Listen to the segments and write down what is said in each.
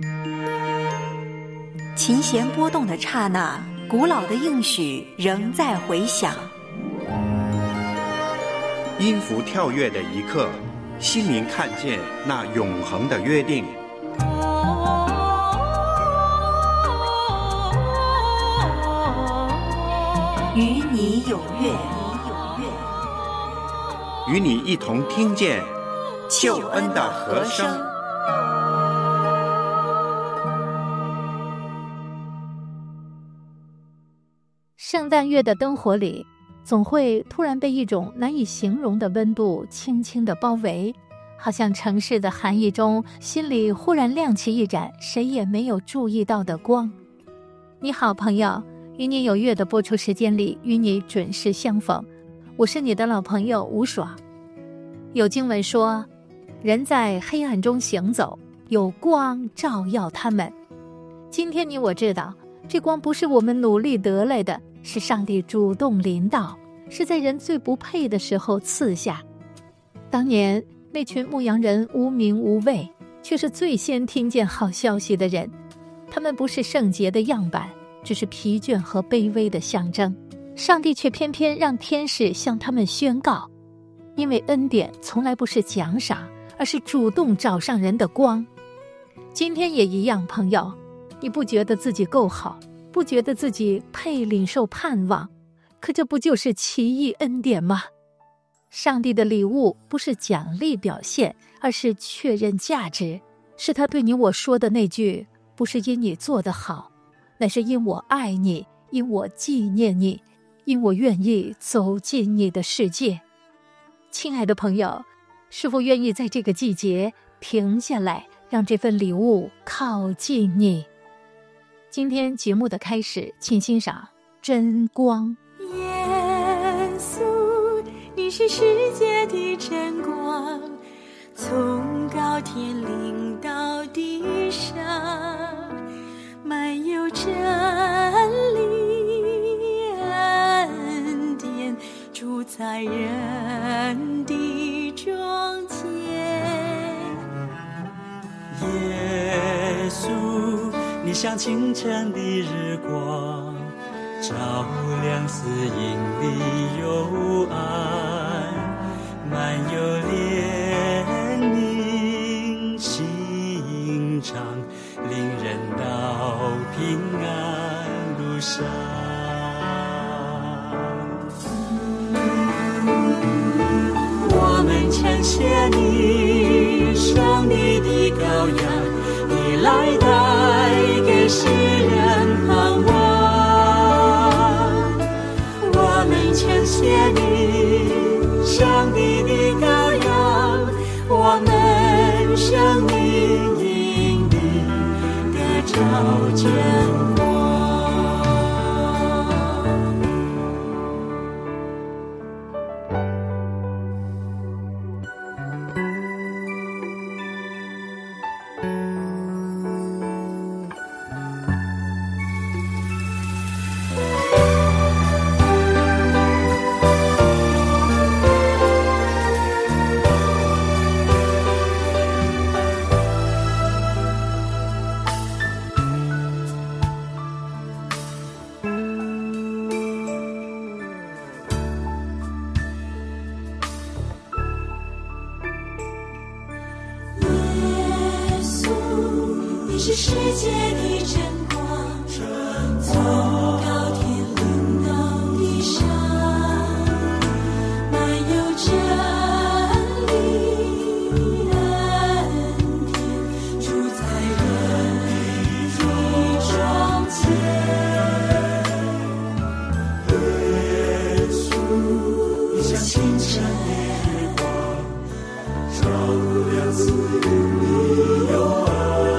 琴弦波动的刹那，古老的应许仍在回响。 音符跳跃的一刻，心灵看见那永恒的约定。 与你有约， 与你一同听见救恩的和声。 圣诞月的灯火里，总会突然被一种难以形容的温度轻轻地包围，好像城市的寒意中，心里忽然亮起一盏谁也没有注意到的光。你好，朋友，与你有约的播出时间里，与你准时相逢，我是你的老朋友吴爽。有经文说，人在黑暗中行走，有光照耀他们。今天你我知道，这光不是我们努力得来的，是上帝主动临到，是在人最不配的时候赐下。当年那群牧羊人无名无畏，却是最先听见好消息的人。他们不是圣洁的样板，只是疲倦和卑微的象征。上帝却偏偏让天使向他们宣告，因为恩典从来不是奖赏，而是主动找上人的光。今天也一样，朋友，你不觉得自己够好，不觉得自己配领受盼望，可这不就是奇异恩典吗？上帝的礼物不是奖励表现，而是确认价值，是他对你我说的那句，不是因你做得好，乃是因我爱你，因我纪念你，因我愿意走进你的世界。亲爱的朋友，是否愿意在这个季节停下来，让这份礼物靠近你？今天节目的开始，请欣赏真光。 耶稣，你是世界的真光，从高天临到地上，满有真理恩典，住在人的中间。 耶稣，你像清晨的日光，照亮死荫的幽暗，满有怜悯心肠，领人到平安路上。 我们称谢你，上帝的羔羊，你来带给世人盼望。我们称谢你，上帝的羔羊，我们生命因你得着真光。是世界的真光，从高天临到地上，满有真理恩典，住在人的中间。耶稣，你像清晨的日光，照亮死荫的幽暗。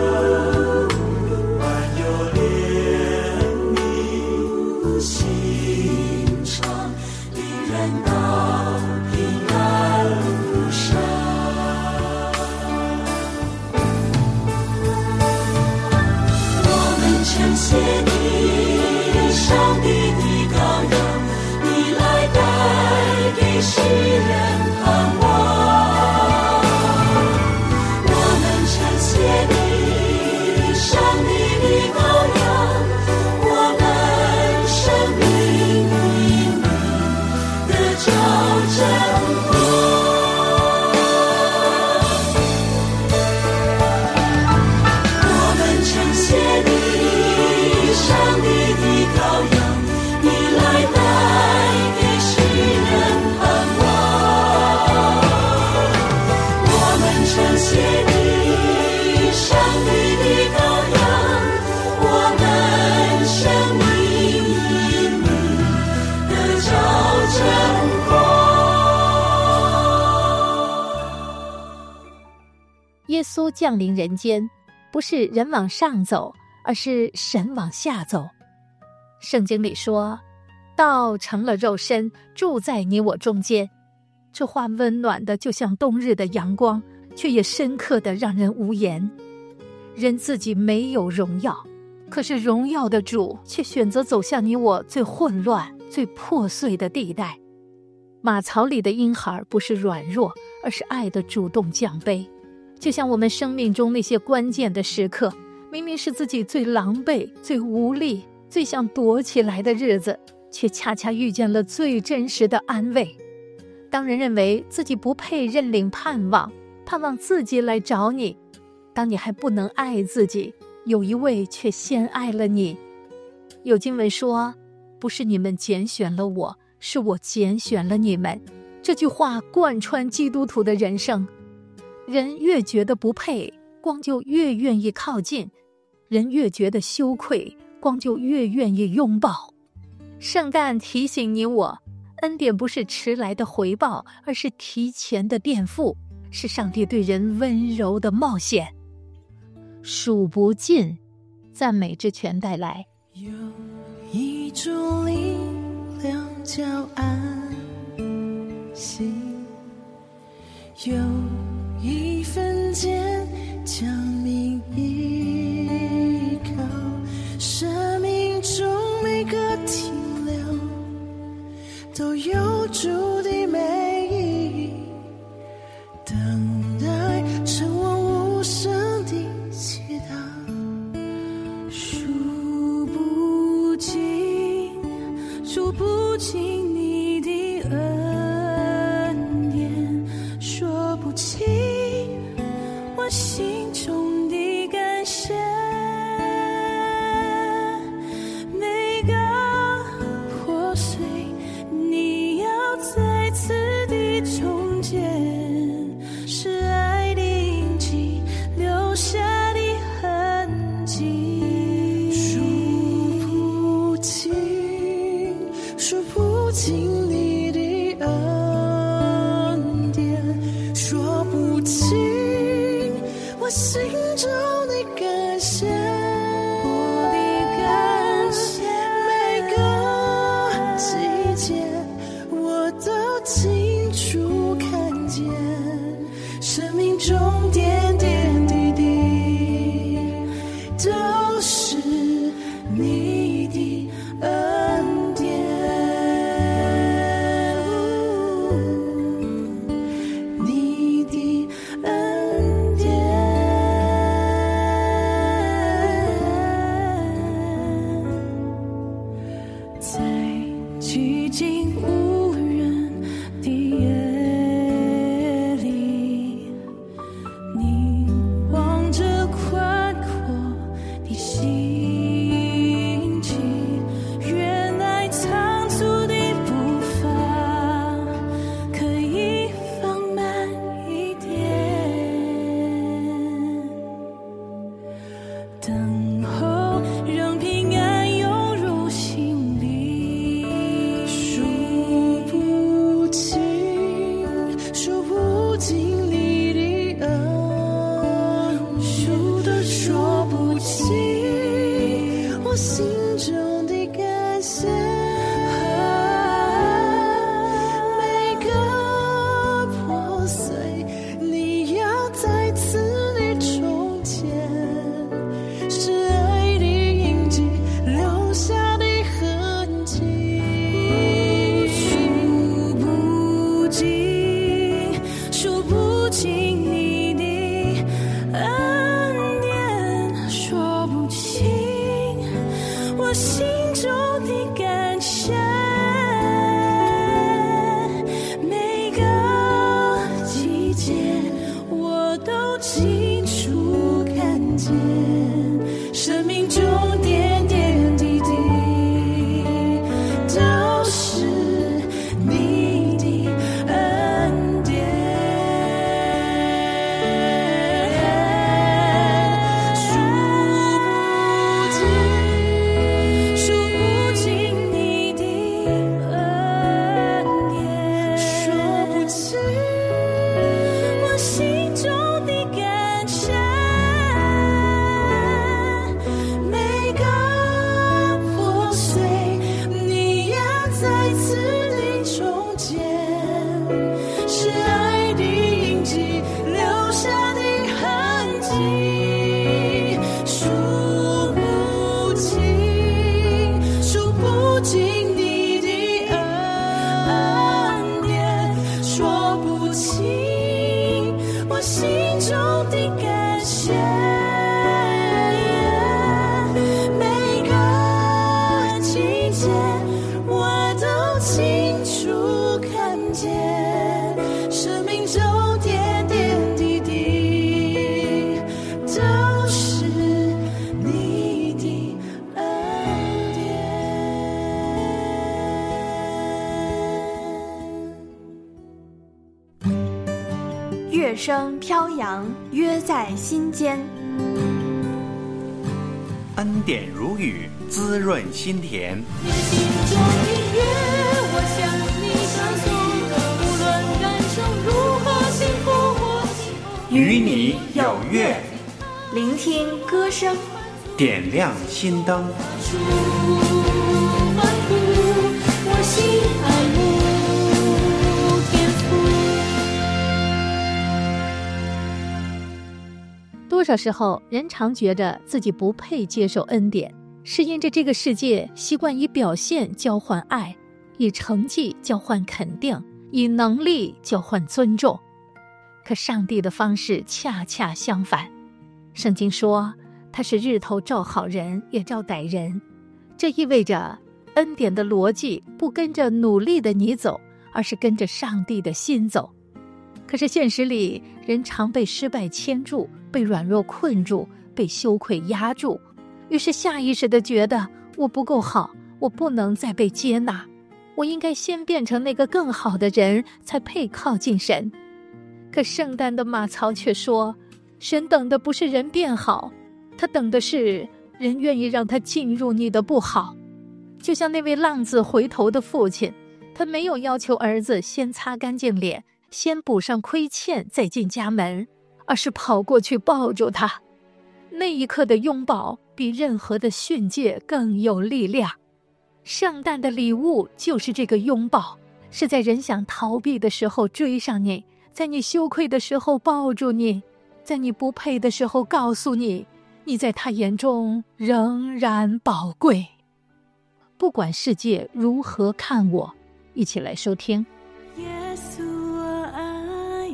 谢你，上帝的羔羊，你来带给世人盼望。我们称谢你， 耶稣降临人间，不是人往上走，而是神往下走。圣经里说，道成了肉身，住在你我中间。这话温暖的就像冬日的阳光，却也深刻的让人无言。人自己没有荣耀，可是荣耀的主却选择走向你我最混乱、最破碎的地带。马槽里的婴孩不是软弱，而是爱的主动降卑。就像我们生命中那些关键的时刻，明明是自己最狼狈、最无力、最想躲起来的日子，却恰恰遇见了最真实的安慰。当人认为自己不配认领盼望，盼望自己来找你，当你还不能爱自己，有一位却先爱了你。有经文说，不是你们拣选了我，是我拣选了你们。这句话贯穿基督徒的人生。人越觉得不配，光就越愿意靠近；人越觉得羞愧，光就越愿意拥抱。圣诞提醒你我，恩典不是迟来的回报，而是提前的垫付，是上帝对人温柔的冒险。数不尽，赞美之泉带来。 有一种力量叫安息，有一份坚强命依靠，生命中每个停留都有主的美意，等待成我无声的祈祷。数不尽，数不尽你的恩典，说不清我心中的感谢。每个破碎，你要再次的重建，是爱的印记留下的痕迹。数不尽，数不尽你的恩典，说不清我心中的感谢。我的感谢，每个季节我都清楚看见，生命中点点滴滴都是你的恩典，你的恩典。在寂静无人的夜里，你望着宽阔的心情，原来仓促的步伐可以放慢一点，等候让平安涌入心里。数不尽，数不尽你的恩，数都说不清我心中的感谢。每个破碎，你要再次的重建，是爱的印记留下的痕迹。数不尽，数不尽你的恩典，说不清我心中的感谢。每个季节我都清楚看见，生命中点点滴滴都是你的恩典。数不尽，数不尽你的恩典，说不清我心中的感心中的感谢，每个季节我都清楚看见，生命中点点滴滴都是你的恩典。乐声飘扬，约在心间。 恩典如雨，滋润心田。 你心中的约，我向你唱颂，无论人生如何幸福或幸福， 与你有约， 聆听歌声， 点亮心灯。 出欢呼，我心爱慕天父。 多少时候，人常觉得自己不配接受恩典，是因着这个世界习惯以表现交换爱，以成绩交换肯定，以能力交换尊重。可上帝的方式恰恰相反。圣经说，他是日头照好人，也照歹人。这意味着恩典的逻辑不跟着努力的你走，而是跟着上帝的心走。可是现实里，人常被失败牵住，被软弱困住，被羞愧压住，于是下意识地觉得我不够好，我不能再被接纳，我应该先变成那个更好的人，才配靠近神。可圣诞的马槽却说，神等的不是人变好，他等的是人愿意让他进入你的不好。就像那位浪子回头的父亲，他没有要求儿子先擦干净脸，先补上亏欠再进家门，而是跑过去抱住他。那一刻的拥抱比任何的训诫更有力量。圣诞的礼物就是这个拥抱，是在人想逃避的时候追上你，在你羞愧的时候抱住你，在你不配的时候告诉你，你在他眼中仍然宝贵。不管世界如何看我，一起来收听。 耶稣，我爱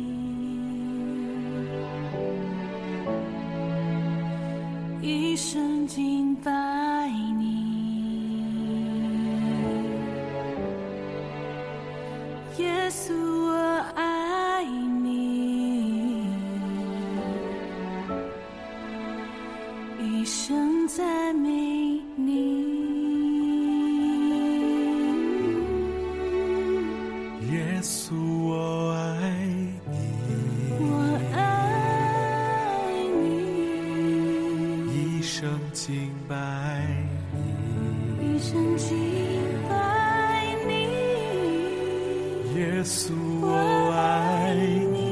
你，一生敬拜你。耶稣，我爱你，一生赞美你。 耶稣，我爱你， 我爱你， 一生敬拜你， 一生敬拜你。 耶稣，我爱你，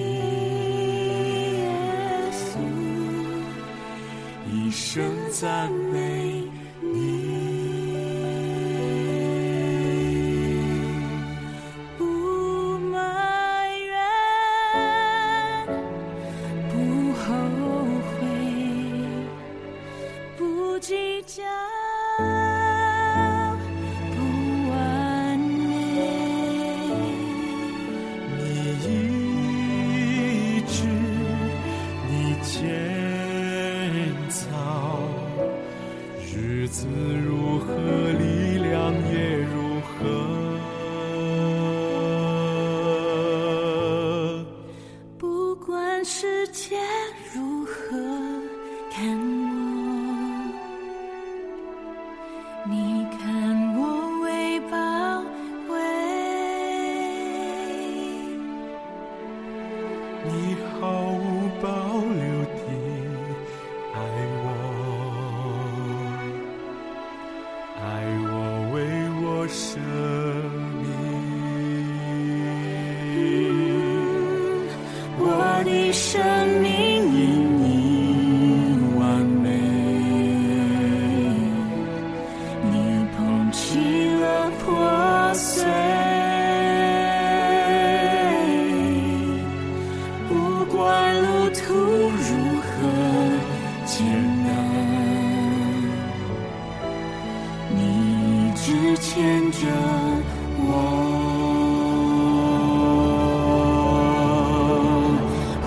耶稣， 一生赞美你。日子如何，力量也如何。 不管世界如何看我，你看我为宝贵， 你毫无保留地爱我为我舍命。 我的生命因你完美，你捧起了破碎，不管路途如何艰难，你一直牵着我。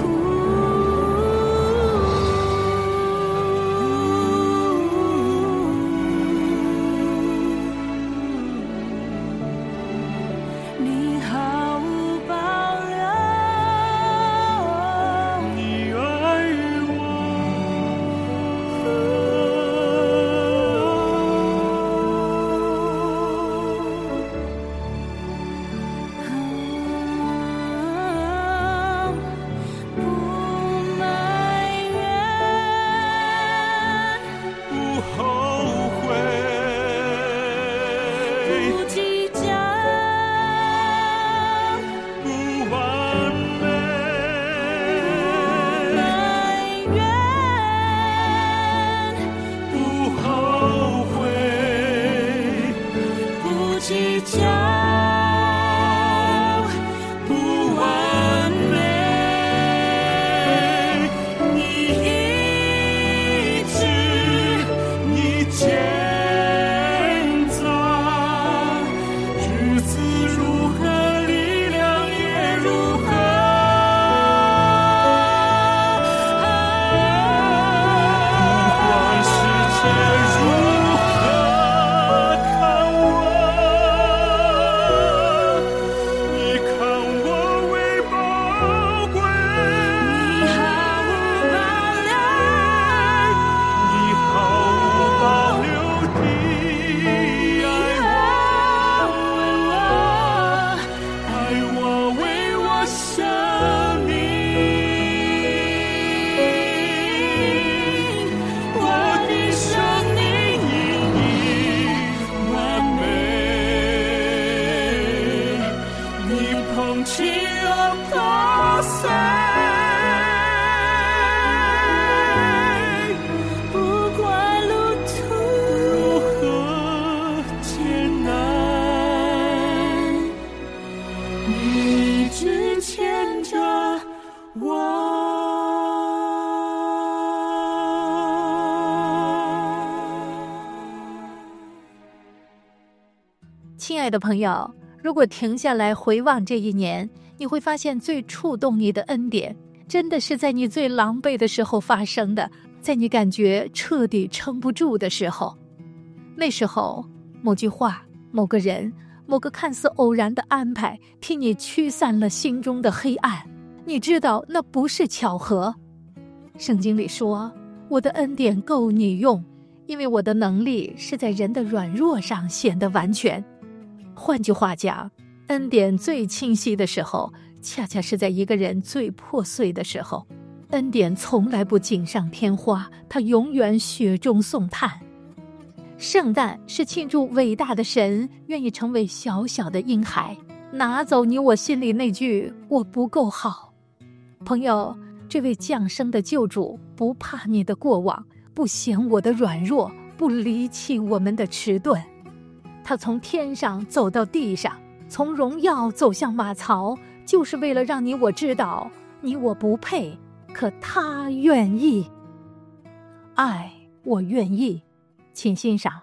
亲爱的朋友，如果停下来回望这一年，你会发现最触动你的恩典，真的是在你最狼狈的时候发生的，在你感觉彻底撑不住的时候。那时候，某句话、某个人、某个看似偶然的安排，替你驱散了心中的黑暗。你知道那不是巧合。圣经里说，我的恩典够你用，因为我的能力是在人的软弱上显得完全。换句话讲，恩典最清晰的时候，恰恰是在一个人最破碎的时候。恩典从来不锦上添花，它永远雪中送炭。圣诞是庆祝伟大的神愿意成为小小的婴孩，拿走你我心里那句我不够好。朋友，这位降生的救主不怕你的过往，不嫌我的软弱，不离弃我们的迟钝。他从天上走到地上，从荣耀走向马槽，就是为了让你我知道，你我不配，可他愿意。爱，我愿意。请欣赏。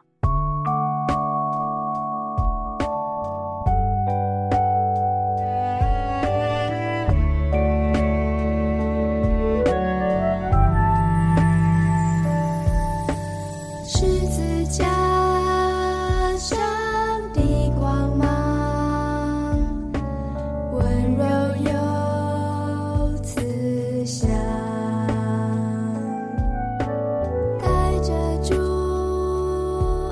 十字架上的光芒，温柔又慈祥，带着主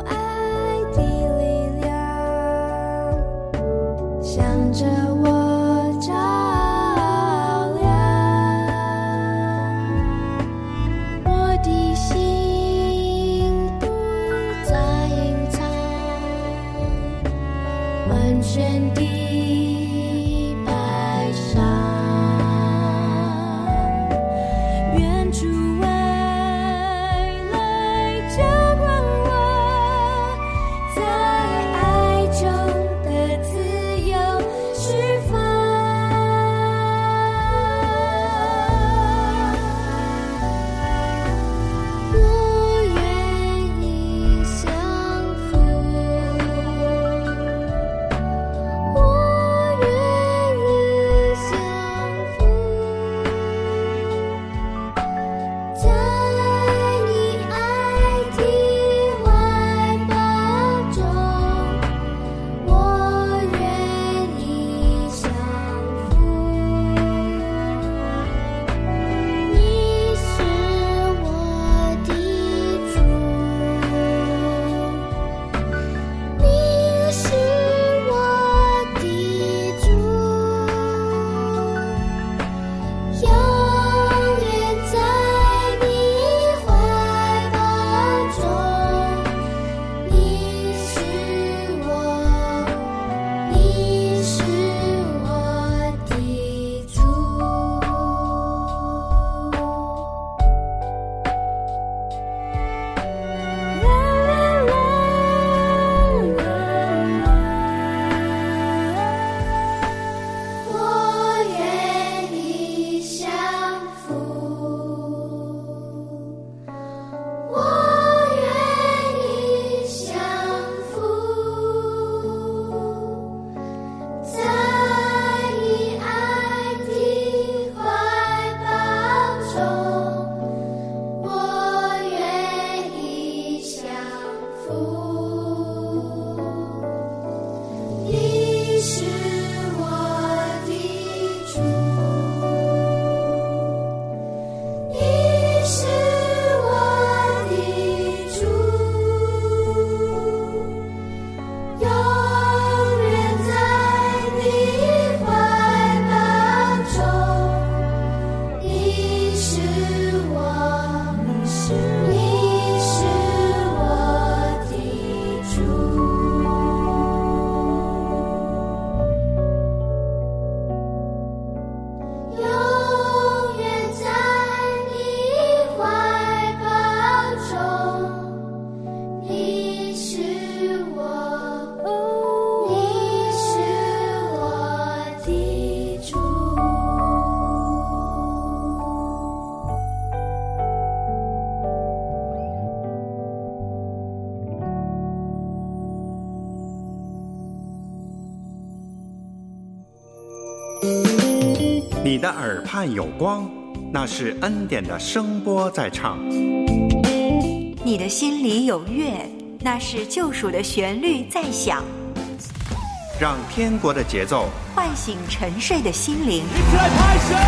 你的耳畔有光，那是恩典的声波在唱。 你的心里有乐，那是救赎的旋律在响。 让天国的节奏唤醒沉睡的心灵。 一起来拍手！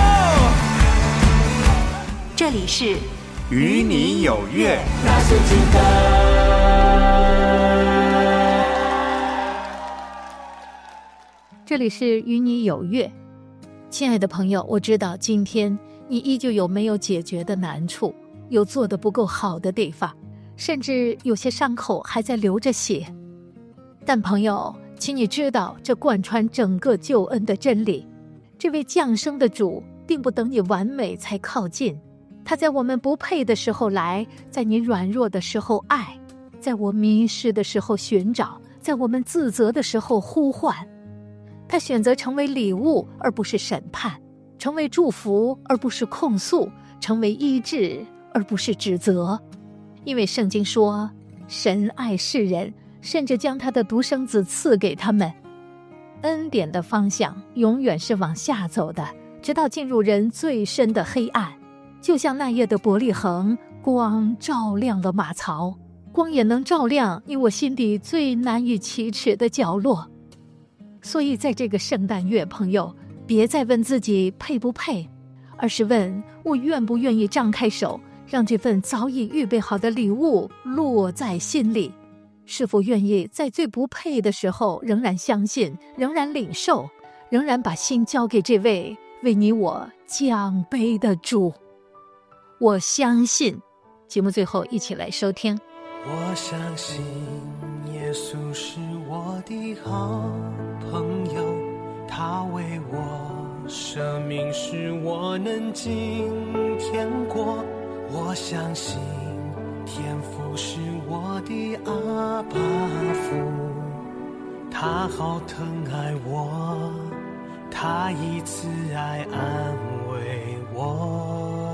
这里是与你有约。 那是真的。 这里是与你有约。亲爱的朋友，我知道今天你依旧有没有解决的难处，有做得不够好的地方，甚至有些伤口还在流着血。但朋友，请你知道这贯穿整个救恩的真理，这位降生的主并不等你完美才靠近，他在我们不配的时候来，在你软弱的时候爱，在我迷失的时候寻找，在我们自责的时候呼唤。他选择成为礼物而不是审判，成为祝福而不是控诉，成为医治而不是指责。因为圣经说，神爱世人，甚至将他的独生子赐给他们。恩典的方向永远是往下走的，直到进入人最深的黑暗。就像那夜的伯利恒，光照亮了马槽，光也能照亮你我心底最难以启齿的角落。所以在这个圣诞月，朋友，别再问自己配不配，而是问我愿不愿意张开手，让这份早已预备好的礼物落在心里。是否愿意在最不配的时候仍然相信，仍然领受，仍然把心交给这位为你我降杯的主。我相信。节目最后一起来收听。 我相信耶稣是我的好朋友，他为我舍命使我能进天国。我相信天父是我的阿爸父，他好疼爱我，他以慈爱安慰我。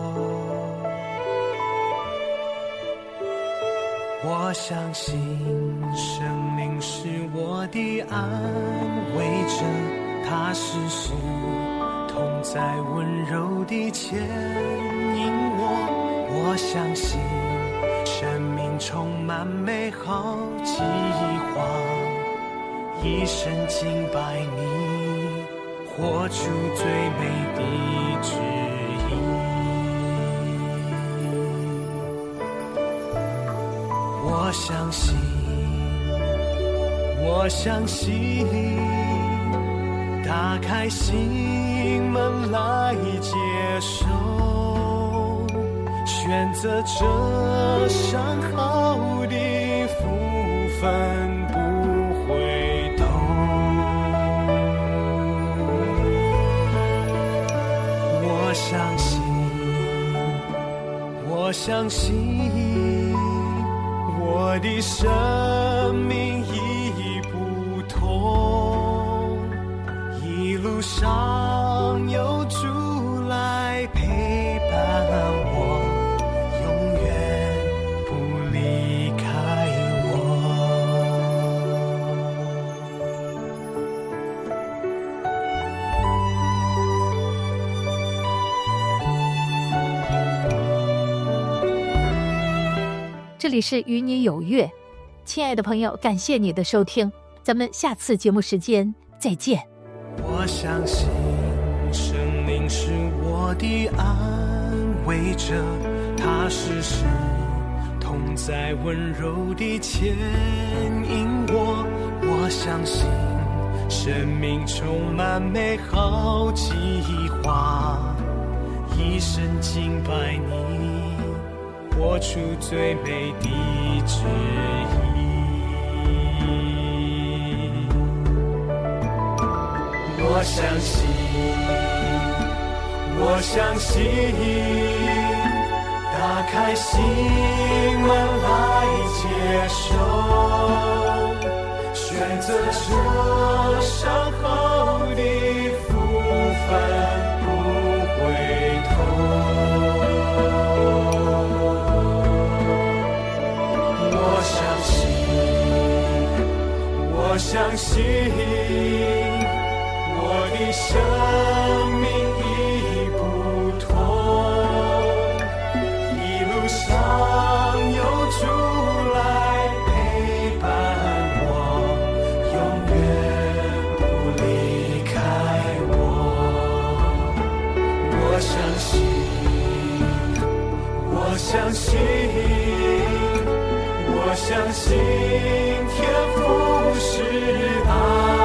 我相信圣灵是我的安慰者，他时时同在温柔地牵引我。我相信生命充满美好计划，一生敬拜你，活出最美的旨意。我相信，我相信，打开心门来接受，选择这上好的福分不回头。我相信，我相信，我的生命已不同，一路上有主来陪伴我，永远不离开这里是与你有约。亲爱的朋友，感谢你的收听，咱们下次节目时间再见。 我相信圣灵是我的安慰者，他时时同在温柔地牵引我。我相信生命充满美好计划，一生敬拜你，活出最美的旨意。我相信，我相信，打开心门来接受，选择这上好的福分不回头。我相信，我相信，我的生命已我相信，我相信天父是爱。